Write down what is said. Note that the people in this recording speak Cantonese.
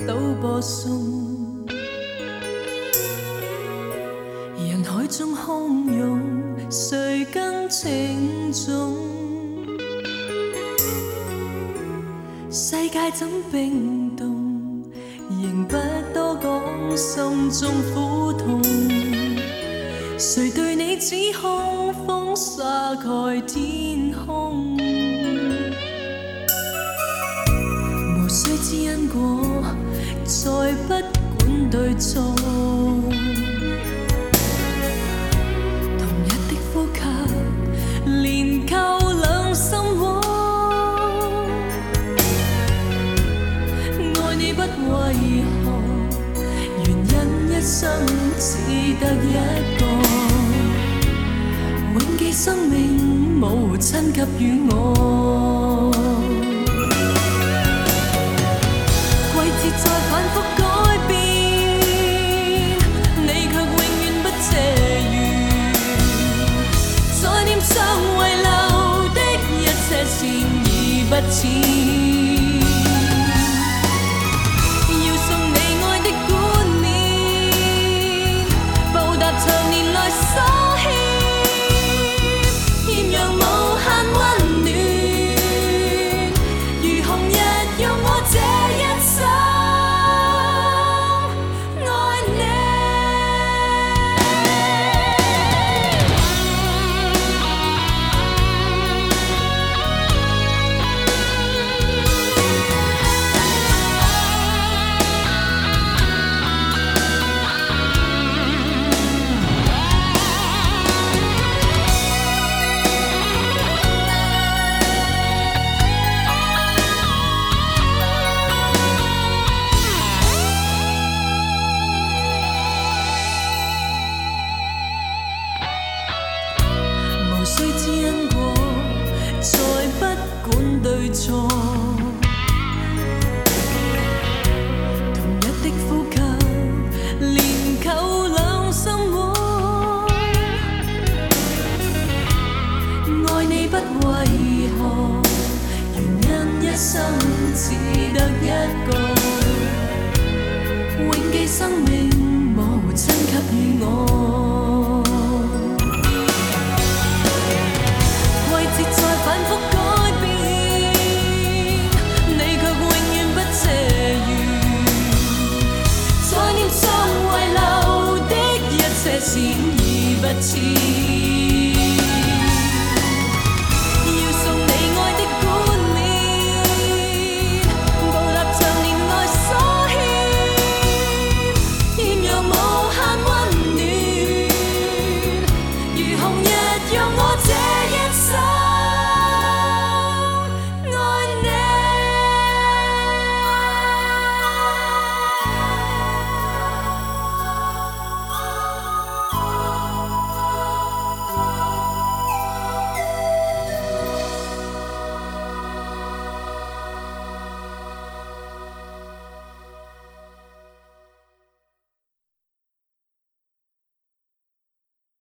都播送，人海中汹涌，谁更情重？世界怎冰冻，仍不多讲心中苦痛。谁对你指控，风沙盖天空？无需知因果，再不管对错。同一的呼吸，连扣两心窝。爱你不为何，原因一生只得一个。永记生命母亲给予我。季节在反复改变，你却永远不谢缘。在念上遗留的一切善意不浅。要送你爱的冠冕，报答长年来所欠，艳阳无限温暖，如红日让我这一生。无需知因果，再不管对错。同一的呼吸，连扣两心窝。爱你不为何，原因一生只得一个。永记生命母亲给予我。